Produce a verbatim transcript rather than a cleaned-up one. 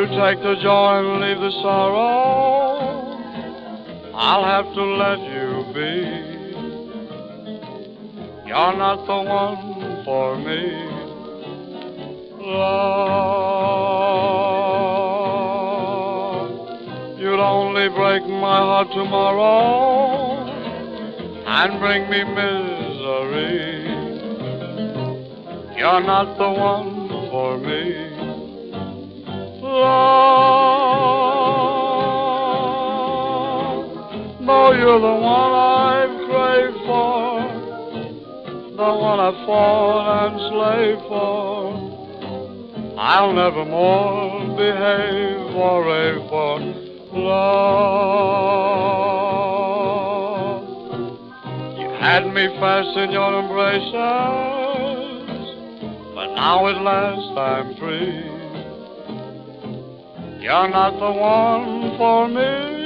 take the joy and leave the sorrow, I'll have to let you be. You're not the one for me, love. You'll only break my heart tomorrow and bring me misery. You're not the one for me, love. Though you're the one I've craved for, the one I fought and slaved for, I'll never more behave or rave for love. You had me fast in your embraces, but now at last I'm free. You're not the one for me,